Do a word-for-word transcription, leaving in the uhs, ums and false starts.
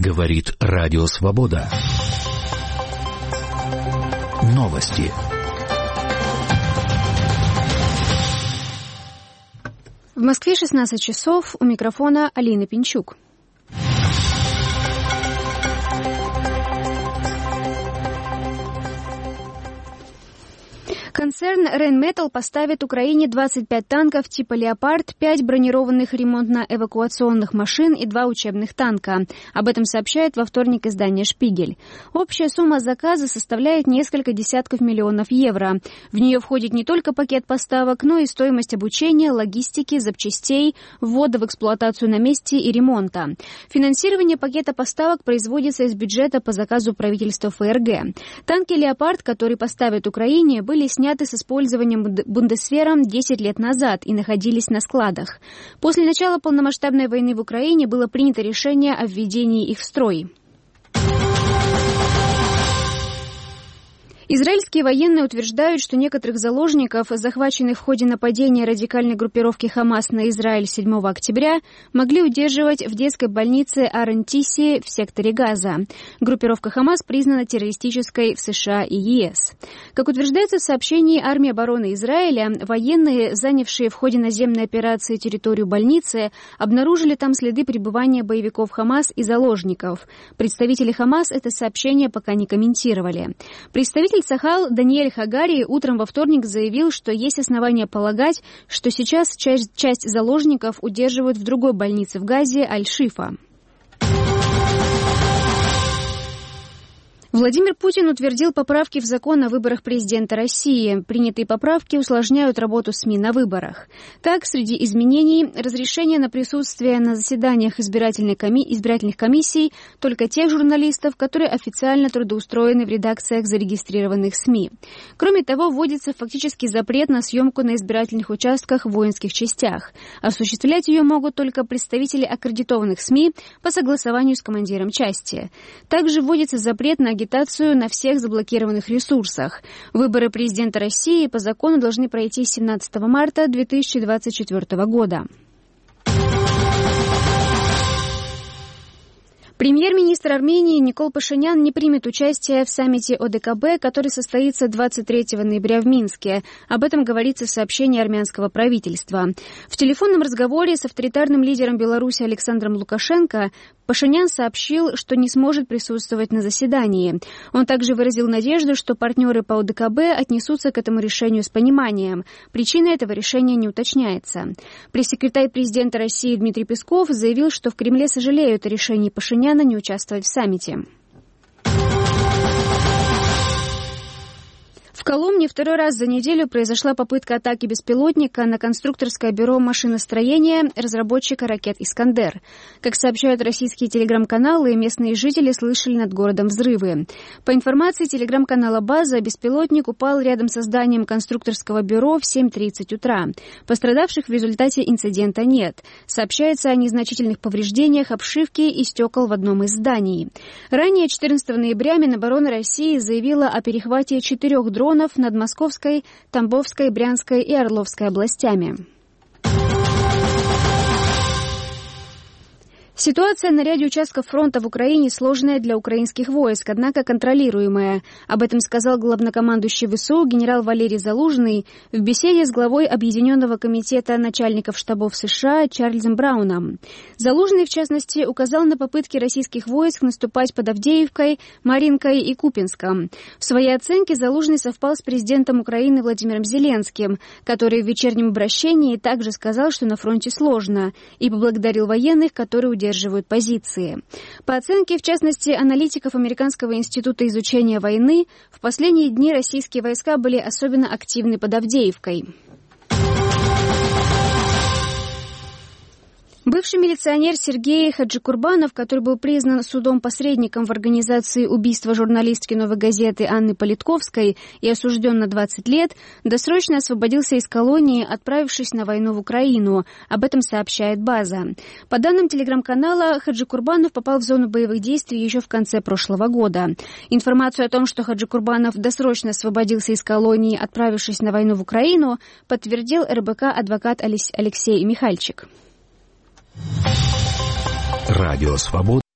Говорит Радио Свобода. Новости. В Москве шестнадцать часов. У микрофона Алина Пинчук. Концерн Rheinmetall поставит Украине двадцать пять танков типа «Леопард», пять бронированных ремонтно-эвакуационных машин и два учебных танка. Об этом сообщает во вторник издание «Шпигель». Общая сумма заказа составляет несколько десятков миллионов евро. В нее входит не только пакет поставок, но и стоимость обучения, логистики, запчастей, ввода в эксплуатацию на месте и ремонта. Финансирование пакета поставок производится из бюджета по заказу правительства ФРГ. Танки «Леопард», которые поставят Украине, были сняты с использованием Бундесвером десять лет назад и находились на складах. После начала полномасштабной войны в Украине было принято решение о введении их в строй. Израильские военные утверждают, что некоторых заложников, захваченных в ходе нападения радикальной группировки «Хамас» на Израиль седьмого октября, могли удерживать в детской больнице Ар-Антиси в секторе Газа. Группировка «Хамас» признана террористической в США и ЕС. Как утверждается в сообщении армии обороны Израиля, военные, занявшие в ходе наземной операции территорию больницы, обнаружили там следы пребывания боевиков «Хамас» и заложников. Представители «Хамас» это сообщение пока не комментировали. Представитель Цахал Даниэль Хагари утром во вторник заявил, что есть основания полагать, что сейчас часть, часть заложников удерживают в другой больнице в Газе Аль-Шифа. Владимир Путин утвердил поправки в закон о выборах президента России. Принятые поправки усложняют работу СМИ на выборах. Так, среди изменений разрешение на присутствие на заседаниях избирательной коми... избирательных комиссий только тех журналистов, которые официально трудоустроены в редакциях зарегистрированных СМИ. Кроме того, вводится фактически запрет на съемку на избирательных участках в воинских частях. Осуществлять ее могут только представители аккредитованных СМИ по согласованию с командиром части. Также вводится запрет на агитацию на всех заблокированных ресурсах. Выборы президента России по закону должны пройти семнадцатого марта две тысячи двадцать четвёртого года. Премьер-министр Армении Никол Пашинян не примет участие в саммите о дэ ка бэ, который состоится двадцать третьего ноября в Минске. Об этом говорится в сообщении армянского правительства. В телефонном разговоре с авторитарным лидером Беларуси Александром Лукашенко Пашинян сообщил, что не сможет присутствовать на заседании. Он также выразил надежду, что партнеры по о дэ ка бэ отнесутся к этому решению с пониманием. Причина этого решения не уточняется. Пресс-секретарь президента России Дмитрий Песков заявил, что в Кремле сожалеют о решении Пашиняна не участвовать в саммите. В Коломне второй раз за неделю произошла попытка атаки беспилотника на конструкторское бюро машиностроения разработчика ракет «Искандер». Как сообщают российские телеграм-каналы, местные жители слышали над городом взрывы. По информации телеграм-канала «База», беспилотник упал рядом со зданием конструкторского бюро в семь тридцать утра. Пострадавших в результате инцидента нет. Сообщается о незначительных повреждениях обшивки и стекол в одном из зданий. Ранее, четырнадцатого ноября, Минобороны России заявила о перехвате четырех дронов над Московской, Тамбовской, Брянской и Орловской областями. Ситуация на ряде участков фронта в Украине сложная для украинских войск, однако контролируемая. Об этом сказал главнокомандующий ВСУ генерал Валерий Залужный в беседе с главой Объединенного комитета начальников штабов США Чарльзом Брауном. Залужный, в частности, указал на попытки российских войск наступать под Авдеевкой, Маринкой и Купинском. В своей оценке Залужный совпал с президентом Украины Владимиром Зеленским, который в вечернем обращении также сказал, что на фронте сложно, и поблагодарил военных, которые удерживают поддерживают позиции. По оценке, в частности, аналитиков Американского института изучения войны, в последние дни российские войска были особенно активны под Авдеевкой. Бывший милиционер Сергей Хаджикурбанов, который был признан судом посредником в организации убийства журналистки «Новой газеты» Анны Политковской и осужден на двадцать лет, досрочно освободился из колонии, отправившись на войну в Украину. Об этом сообщает «База». По данным телеграм-канала, Хаджикурбанов попал в зону боевых действий еще в конце прошлого года. Информацию о том, что Хаджикурбанов досрочно освободился из колонии, отправившись на войну в Украину, подтвердил эр бэ ка адвокат Алексей Михальчик. Радио Свобода.